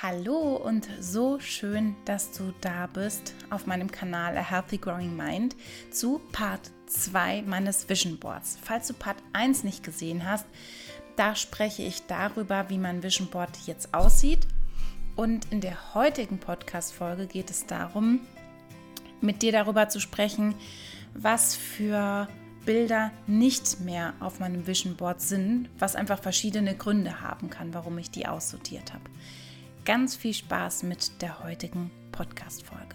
Hallo und so schön, dass du da bist auf meinem Kanal A Healthy Growing Mind zu Part 2 meines Vision Boards. Falls du Part 1 nicht gesehen hast, da spreche ich darüber, wie mein Vision Board jetzt aussieht. Und in der heutigen Podcast-Folge geht es darum, mit dir darüber zu sprechen, was für Bilder nicht mehr auf meinem Vision Board sind, was einfach verschiedene Gründe haben kann, warum ich die aussortiert habe. Ganz viel Spaß mit der heutigen Podcast-Folge.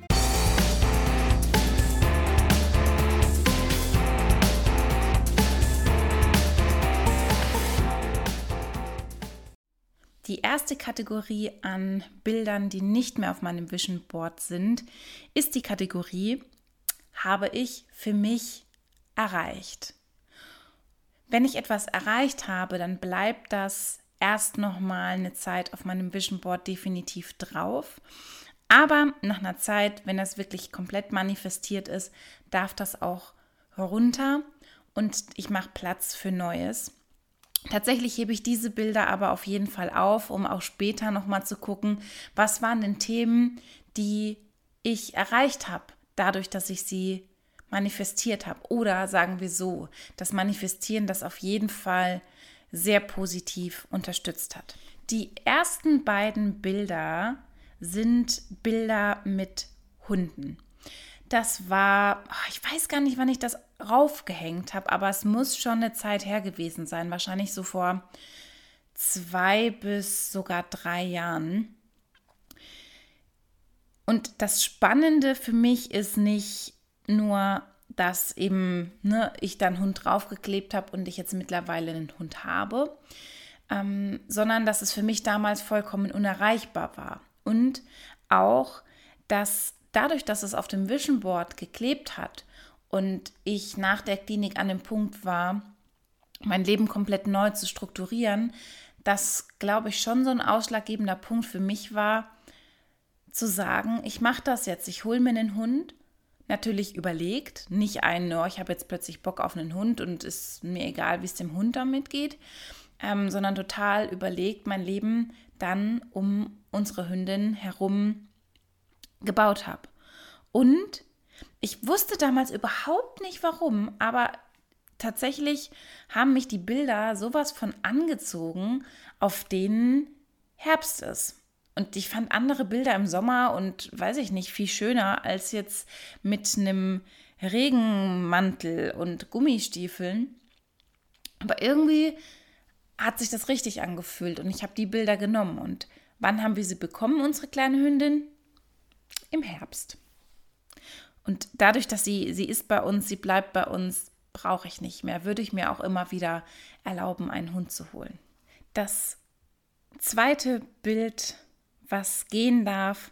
Die erste Kategorie an Bildern, die nicht mehr auf meinem Vision Board sind, ist die Kategorie, habe ich für mich erreicht. Wenn ich etwas erreicht habe, dann bleibt das erst nochmal eine Zeit auf meinem Vision Board definitiv drauf. Aber nach einer Zeit, wenn das wirklich komplett manifestiert ist, darf das auch runter und ich mache Platz für Neues. Tatsächlich hebe ich diese Bilder aber auf jeden Fall auf, um auch später nochmal zu gucken, was waren denn Themen, die ich erreicht habe, dadurch, dass ich sie manifestiert habe. Oder sagen wir so, das Manifestieren, das auf jeden Fall sehr positiv unterstützt hat. Die ersten beiden Bilder sind Bilder mit Hunden. Das war, ich weiß gar nicht, wann ich das raufgehängt habe, aber es muss schon eine Zeit her gewesen sein, wahrscheinlich so vor 2 bis sogar 3 Jahren. Und das Spannende für mich ist nicht nur, dass eben ich da einen Hund draufgeklebt habe und ich jetzt mittlerweile einen Hund habe, sondern dass es für mich damals vollkommen unerreichbar war. Und auch, dass dadurch, dass es auf dem Vision Board geklebt hat und ich nach der Klinik an dem Punkt war, mein Leben komplett neu zu strukturieren, das, glaube ich, schon so ein ausschlaggebender Punkt für mich war, zu sagen, ich mache das jetzt, ich hole mir einen Hund. Natürlich überlegt, nicht ich habe jetzt plötzlich Bock auf einen Hund und ist mir egal, wie es dem Hund damit geht, sondern total überlegt, mein Leben dann um unsere Hündin herum gebaut habe. Und ich wusste damals überhaupt nicht warum, aber tatsächlich haben mich die Bilder sowas von angezogen, auf denen Herbst ist. Und ich fand andere Bilder im Sommer und weiß ich nicht, viel schöner als jetzt mit einem Regenmantel und Gummistiefeln. Aber irgendwie hat sich das richtig angefühlt und ich habe die Bilder genommen. Und wann haben wir sie bekommen, unsere kleine Hündin? Im Herbst. Und dadurch, dass sie ist bei uns, sie bleibt bei uns, brauche ich nicht mehr. Würde ich mir auch immer wieder erlauben, einen Hund zu holen. Das zweite Bild, was gehen darf,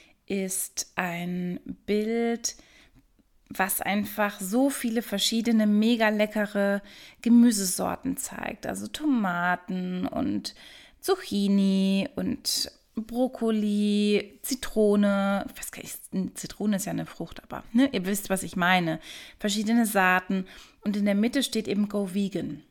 ist ein Bild, was einfach so viele verschiedene mega leckere Gemüsesorten zeigt. Also Tomaten und Zucchini und Brokkoli, Zitrone. Ich weiß gar nicht, Zitrone ist ja eine Frucht, aber ihr wisst, was ich meine. Verschiedene Saaten und in der Mitte steht eben Go Vegan.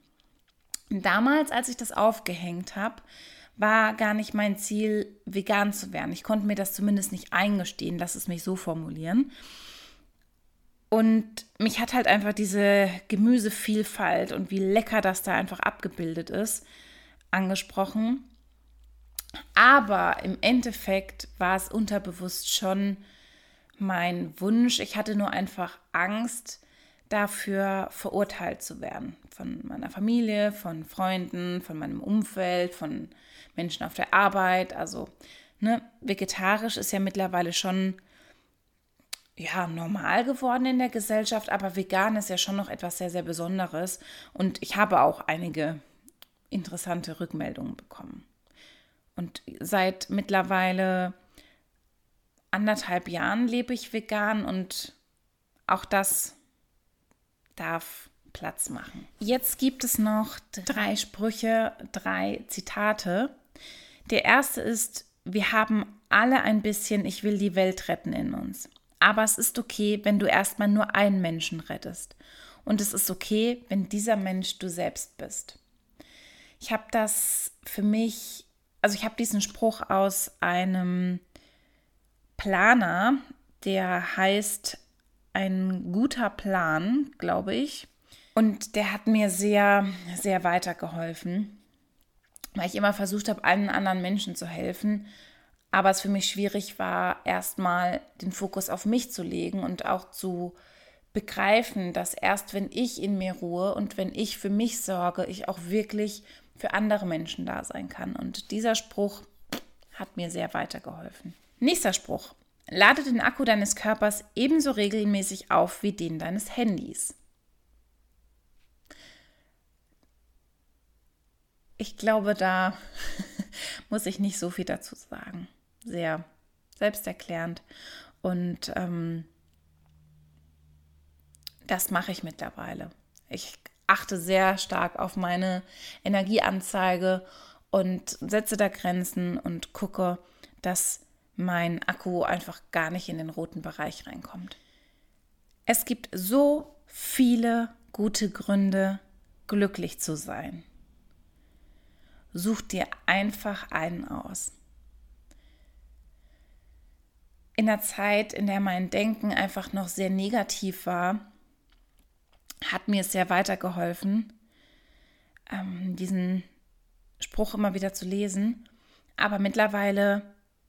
Damals, als ich das aufgehängt habe, war gar nicht mein Ziel, vegan zu werden. Ich konnte mir das zumindest nicht eingestehen, lass es mich so formulieren. Und mich hat halt einfach diese Gemüsevielfalt und wie lecker das da einfach abgebildet ist, angesprochen. Aber im Endeffekt war es unterbewusst schon mein Wunsch. Ich hatte nur einfach Angst, dafür verurteilt zu werden. Von meiner Familie, von Freunden, von meinem Umfeld, von Menschen auf der Arbeit. Also vegetarisch ist ja mittlerweile schon normal geworden in der Gesellschaft, aber vegan ist ja schon noch etwas sehr, sehr Besonderes. Und ich habe auch einige interessante Rückmeldungen bekommen. Und seit mittlerweile 1,5 Jahren lebe ich vegan und auch das darf Platz machen. Jetzt gibt es noch 3 Sprüche, 3 Zitate. Der erste ist, wir haben alle ein bisschen Ich will die Welt retten in uns. Aber es ist okay, wenn du erstmal nur einen Menschen rettest. Und es ist okay, wenn dieser Mensch du selbst bist. Ich habe das für mich also ich habe diesen Spruch aus einem Planer, der heißt Ein guter Plan, glaube ich. Und der hat mir sehr, sehr weitergeholfen, weil ich immer versucht habe, allen anderen Menschen zu helfen, aber es für mich schwierig war, erstmal den Fokus auf mich zu legen und auch zu begreifen, dass erst wenn ich in mir ruhe und wenn ich für mich sorge, ich auch wirklich für andere Menschen da sein kann. Und dieser Spruch hat mir sehr weitergeholfen. Nächster Spruch. Lade den Akku deines Körpers ebenso regelmäßig auf wie den deines Handys. Ich glaube, da muss ich nicht so viel dazu sagen. Sehr selbsterklärend. Und das mache ich mittlerweile. Ich achte sehr stark auf meine Energieanzeige und setze da Grenzen und gucke, dass mein Akku einfach gar nicht in den roten Bereich reinkommt. Es gibt so viele gute Gründe, glücklich zu sein. Such dir einfach einen aus. In der Zeit, in der mein Denken einfach noch sehr negativ war, hat mir es sehr weitergeholfen, diesen Spruch immer wieder zu lesen. Aber mittlerweile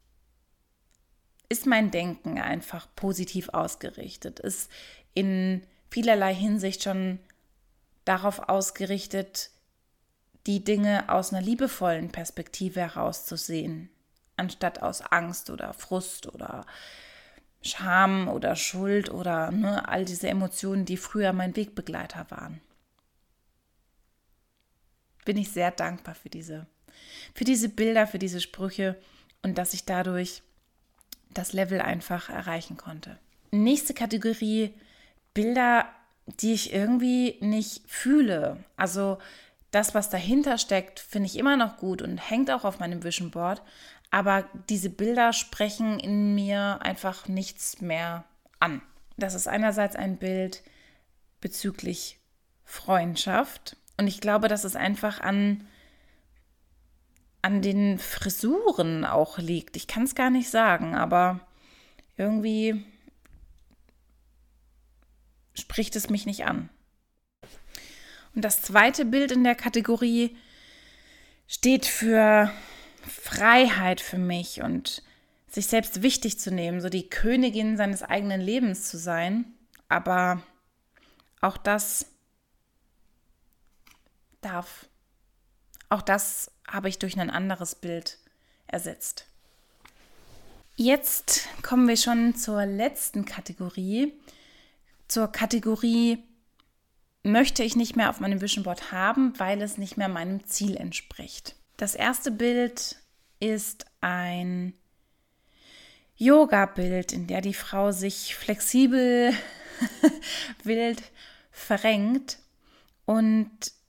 ist mein Denken einfach positiv ausgerichtet, ist in vielerlei Hinsicht schon darauf ausgerichtet, die Dinge aus einer liebevollen Perspektive herauszusehen, anstatt aus Angst oder Frust oder Scham oder Schuld oder all diese Emotionen, die früher mein Wegbegleiter waren. Bin ich sehr dankbar für diese Bilder, für diese Sprüche und dass ich dadurch das Level einfach erreichen konnte. Nächste Kategorie, Bilder, die ich irgendwie nicht fühle. Also das, was dahinter steckt, finde ich immer noch gut und hängt auch auf meinem Vision Board. Aber diese Bilder sprechen in mir einfach nichts mehr an. Das ist einerseits ein Bild bezüglich Freundschaft. Und ich glaube, dass es einfach an den Frisuren auch liegt. Ich kann es gar nicht sagen, aber irgendwie spricht es mich nicht an. Und das zweite Bild in der Kategorie steht für Freiheit für mich und sich selbst wichtig zu nehmen, so die Königin seines eigenen Lebens zu sein. Aber auch das habe ich durch ein anderes Bild ersetzt. Jetzt kommen wir schon zur letzten Kategorie. Zur Kategorie möchte ich nicht mehr auf meinem Vision Board haben, weil es nicht mehr meinem Ziel entspricht. Das erste Bild ist ein Yoga-Bild, in der die Frau sich flexibel wild verrenkt. Und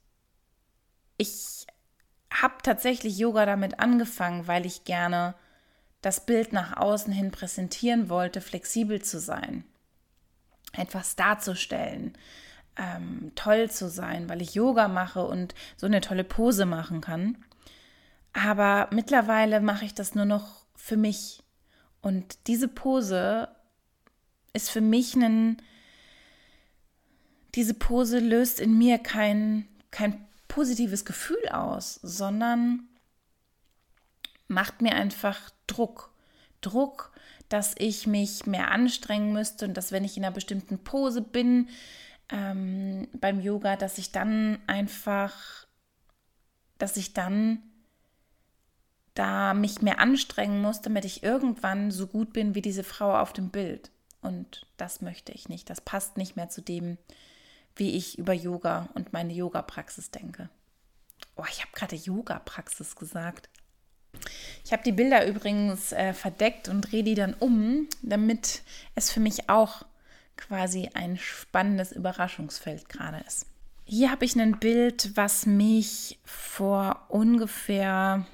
ich habe tatsächlich Yoga damit angefangen, weil ich gerne das Bild nach außen hin präsentieren wollte, flexibel zu sein, etwas darzustellen, toll zu sein, weil ich Yoga mache und so eine tolle Pose machen kann. Aber mittlerweile mache ich das nur noch für mich. Und diese Pose ist für mich diese Pose löst in mir kein positives Gefühl aus, sondern macht mir einfach Druck. Druck, dass ich mich mehr anstrengen müsste und dass, wenn ich in einer bestimmten Pose bin, beim Yoga, dass ich dann da mich mehr anstrengen muss, damit ich irgendwann so gut bin wie diese Frau auf dem Bild. Und das möchte ich nicht. Das passt nicht mehr zu dem, wie ich über Yoga und meine Yoga-Praxis denke. Oh, ich habe gerade Yoga-Praxis gesagt. Ich habe die Bilder übrigens verdeckt und drehe die dann um, damit es für mich auch quasi ein spannendes Überraschungsfeld gerade ist. Hier habe ich ein Bild, was mich vor ungefähr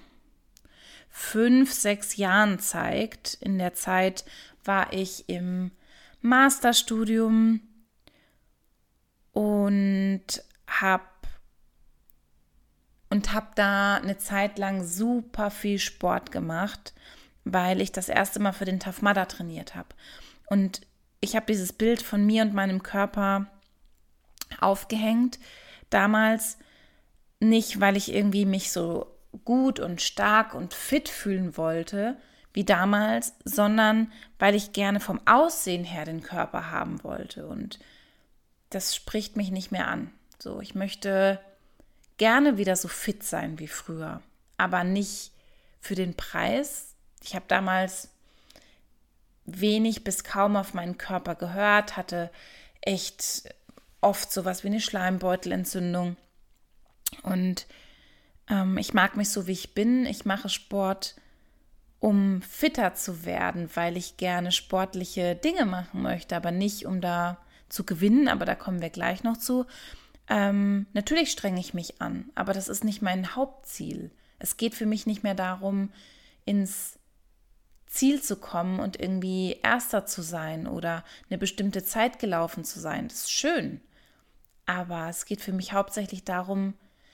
5-6 Jahren zeigt. In der Zeit war ich im Masterstudium und und habe da eine Zeit lang super viel Sport gemacht, weil ich das erste Mal für den Tough Mudder trainiert habe. Und ich habe dieses Bild von mir und meinem Körper aufgehängt. Damals nicht, weil ich irgendwie mich so gut und stark und fit fühlen wollte wie damals, sondern weil ich gerne vom Aussehen her den Körper haben wollte. Und das spricht mich nicht mehr an. So, ich möchte gerne wieder so fit sein wie früher, aber nicht für den Preis. Ich habe damals wenig bis kaum auf meinen Körper gehört, hatte echt oft sowas wie eine Schleimbeutelentzündung. Und ich mag mich so, wie ich bin. Ich mache Sport, um fitter zu werden, weil ich gerne sportliche Dinge machen möchte, aber nicht, um da zu gewinnen, aber da kommen wir gleich noch zu. Natürlich strenge ich mich an, aber das ist nicht mein Hauptziel. Es geht für mich nicht mehr darum, ins Ziel zu kommen und irgendwie Erster zu sein oder eine bestimmte Zeit gelaufen zu sein. Das ist schön, aber es geht für mich hauptsächlich darum,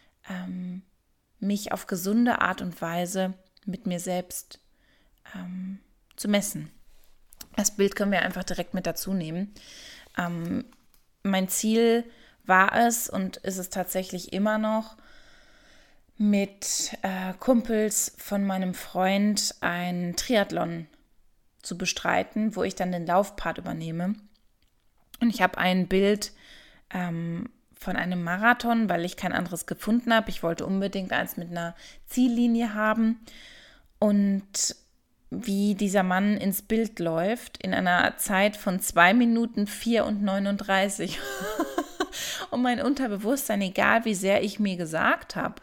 mich auf gesunde Art und Weise mit mir selbst zu messen. Das Bild können wir einfach direkt mit dazu nehmen. Mein Ziel war es und ist es tatsächlich immer noch, mit Kumpels von meinem Freund einen Triathlon zu bestreiten, wo ich dann den Laufpart übernehme. Und ich habe ein Bild von einem Marathon, weil ich kein anderes gefunden habe. Ich wollte unbedingt eins mit einer Ziellinie haben. Und wie dieser Mann ins Bild läuft, in einer Zeit von 2 Minuten 4 und 39. Und mein Unterbewusstsein, egal wie sehr ich mir gesagt habe,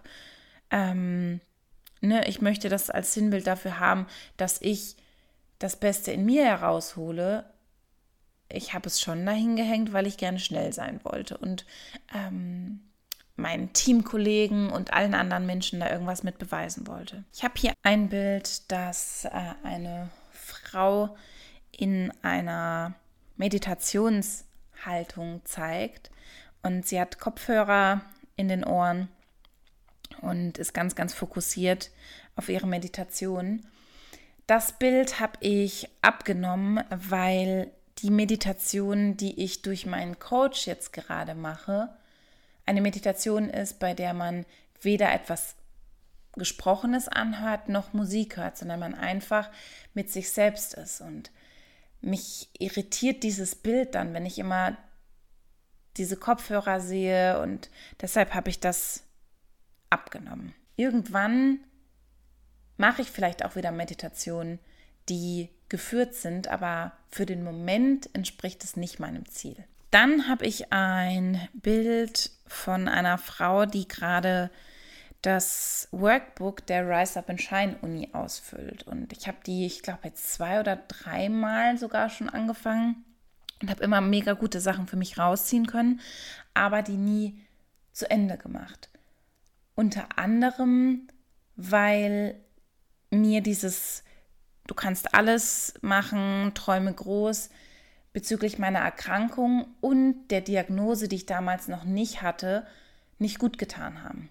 ich möchte das als Sinnbild dafür haben, dass ich das Beste in mir heraushole. Ich habe es schon dahin gehängt, weil ich gerne schnell sein wollte und meinen Teamkollegen und allen anderen Menschen da irgendwas mit beweisen wollte. Ich habe hier ein Bild, das eine Frau in einer Meditationshaltung zeigt und sie hat Kopfhörer in den Ohren und ist ganz, ganz fokussiert auf ihre Meditation. Das Bild habe ich abgenommen, weil die Meditation, die ich durch meinen Coach jetzt gerade mache, eine Meditation ist, bei der man weder etwas Gesprochenes anhört, noch Musik hört, sondern man einfach mit sich selbst ist. Und mich irritiert dieses Bild dann, wenn ich immer diese Kopfhörer sehe und deshalb habe ich das abgenommen. Irgendwann mache ich vielleicht auch wieder Meditationen, die geführt sind, aber für den Moment entspricht es nicht meinem Ziel. Dann habe ich ein Bild von einer Frau, die gerade das Workbook der Rise Up and Shine Uni ausfüllt. Und ich habe die, ich glaube, jetzt 2 oder 3 Mal sogar schon angefangen und habe immer mega gute Sachen für mich rausziehen können, aber die nie zu Ende gemacht. Unter anderem, weil mir dieses "Du kannst alles machen, träume groß" bezüglich meiner Erkrankung und der Diagnose, die ich damals noch nicht hatte, nicht gut getan haben.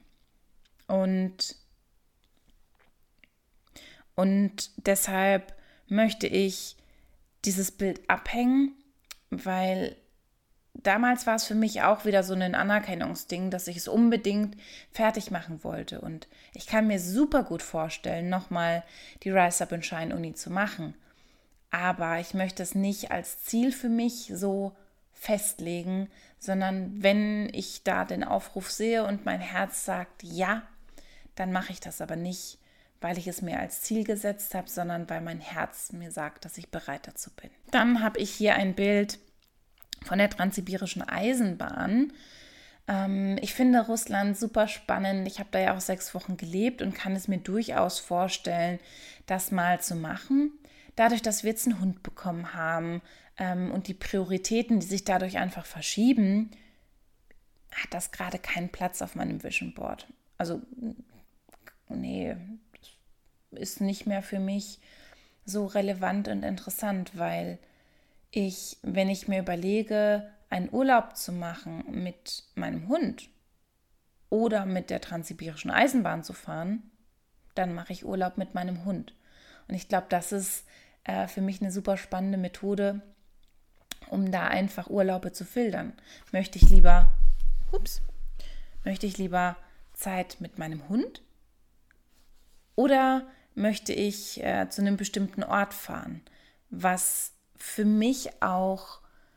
Und deshalb möchte ich dieses Bild abhängen, weil damals war es für mich auch wieder so ein Anerkennungsding, dass ich es unbedingt fertig machen wollte. Und ich kann mir super gut vorstellen, nochmal die Rise Up and Shine Uni zu machen. Aber ich möchte es nicht als Ziel für mich so festlegen, sondern wenn ich da den Aufruf sehe und mein Herz sagt ja, dann mache ich das aber nicht, weil ich es mir als Ziel gesetzt habe, sondern weil mein Herz mir sagt, dass ich bereit dazu bin. Dann habe ich hier ein Bild von der Transsibirischen Eisenbahn. Ich finde Russland super spannend. Ich habe da ja auch 6 Wochen gelebt und kann es mir durchaus vorstellen, das mal zu machen. Dadurch, dass wir jetzt einen Hund bekommen haben und die Prioritäten, die sich dadurch einfach verschieben, hat das gerade keinen Platz auf meinem Vision Board. Also, nee, ist nicht mehr für mich so relevant und interessant, weil wenn ich mir überlege, einen Urlaub zu machen mit meinem Hund, oder mit der Transsibirischen Eisenbahn zu fahren, dann mache ich Urlaub mit meinem Hund. Und ich glaube, das ist für mich eine super spannende Methode, um da einfach Urlaube zu filtern. Möchte ich lieber Zeit mit meinem Hund oder möchte ich zu einem bestimmten Ort fahren, was für mich auch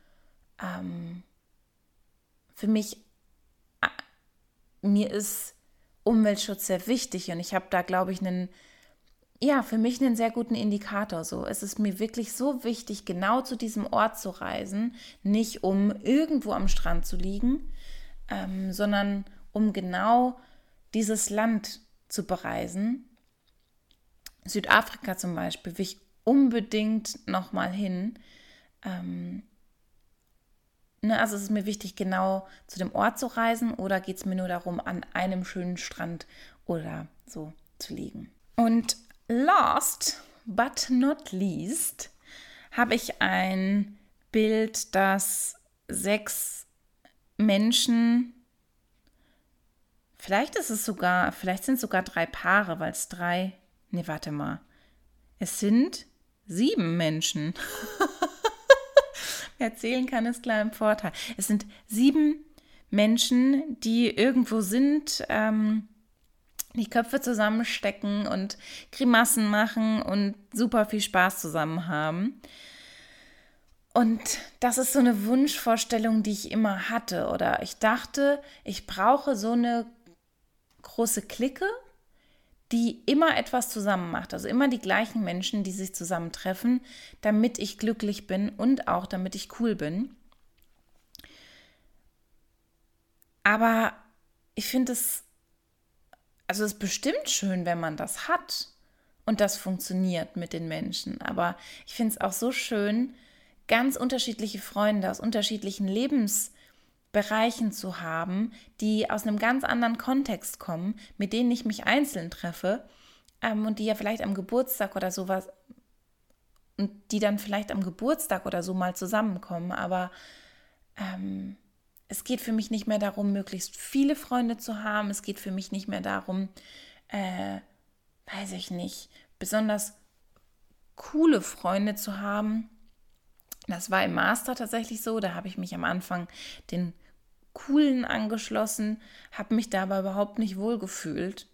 mir ist Umweltschutz sehr wichtig und ich habe da, glaube ich, für mich einen sehr guten Indikator. So, es ist mir wirklich so wichtig, genau zu diesem Ort zu reisen, nicht um irgendwo am Strand zu liegen, sondern um genau dieses Land zu bereisen. Südafrika zum Beispiel will ich unbedingt nochmal hin. Also es ist mir wichtig, genau zu dem Ort zu reisen oder geht es mir nur darum, an einem schönen Strand oder so zu liegen. Und last but not least habe ich ein Bild, das 6 Menschen, vielleicht sind es sogar 3 Paare, weil es es sind 7 Menschen. Wer erzählen kann, ist klar im Vorteil. Es sind 7 Menschen, die irgendwo sind, die Köpfe zusammenstecken und Grimassen machen und super viel Spaß zusammen haben. Und das ist so eine Wunschvorstellung, die ich immer hatte. Oder ich dachte, ich brauche so eine große Clique, die immer etwas zusammen macht. Also immer die gleichen Menschen, die sich zusammentreffen, damit ich glücklich bin und auch damit ich cool bin. Aber ich finde es ist bestimmt schön, wenn man das hat und das funktioniert mit den Menschen. Aber ich finde es auch so schön, ganz unterschiedliche Freunde aus unterschiedlichen Lebensbereichen zu haben, die aus einem ganz anderen Kontext kommen, mit denen ich mich einzeln treffe und die ja vielleicht am Geburtstag oder sowas und die dann vielleicht am Geburtstag oder so mal zusammenkommen. Aber es geht für mich nicht mehr darum, möglichst viele Freunde zu haben. Es geht für mich nicht mehr darum, besonders coole Freunde zu haben. Das war im Master tatsächlich so. Da habe ich mich am Anfang den Coolen angeschlossen, habe mich da aber überhaupt nicht wohlgefühlt.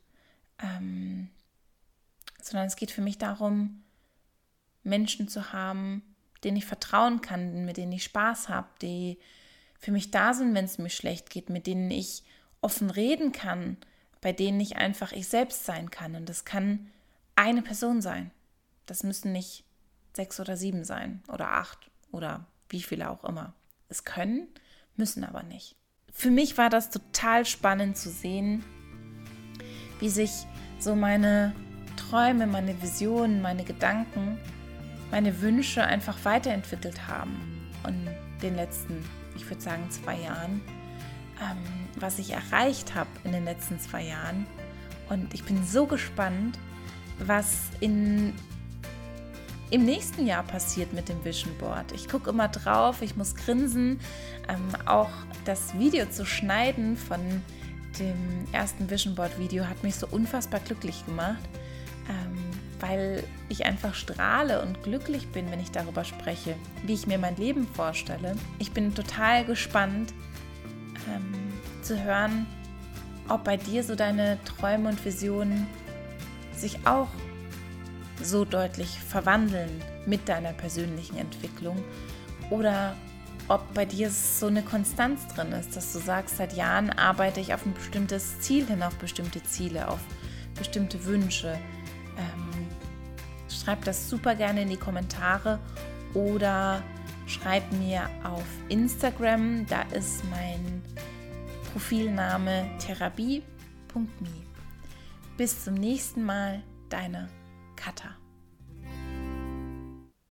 Sondern es geht für mich darum, Menschen zu haben, denen ich vertrauen kann, mit denen ich Spaß habe, die für mich da sind, wenn es mir schlecht geht, mit denen ich offen reden kann, bei denen ich einfach ich selbst sein kann. Und das kann eine Person sein. Das müssen nicht 6 oder 7 sein oder 8 oder wie viele auch immer. Es können, müssen aber nicht. Für mich war das total spannend zu sehen, wie sich so meine Träume, meine Visionen, meine Gedanken, meine Wünsche einfach weiterentwickelt haben in den letzten, ich würde sagen, 2 Jahren, was ich erreicht habe in den letzten 2 Jahren. Und ich bin so gespannt, was im nächsten Jahr passiert mit dem Vision Board. Ich gucke immer drauf, ich muss grinsen. Auch das Video zu schneiden von dem ersten Vision Board Video hat mich so unfassbar glücklich gemacht, weil ich einfach strahle und glücklich bin, wenn ich darüber spreche, wie ich mir mein Leben vorstelle. Ich bin total gespannt zu hören, ob bei dir so deine Träume und Visionen sich auch so deutlich verwandeln mit deiner persönlichen Entwicklung oder ob bei dir so eine Konstanz drin ist, dass du sagst, seit Jahren arbeite ich auf ein bestimmtes Ziel hin, auf bestimmte Ziele, auf bestimmte Wünsche. Schreib das super gerne in die Kommentare oder schreib mir auf Instagram, da ist mein Profilname therapie.me. Bis zum nächsten Mal, deine Katha.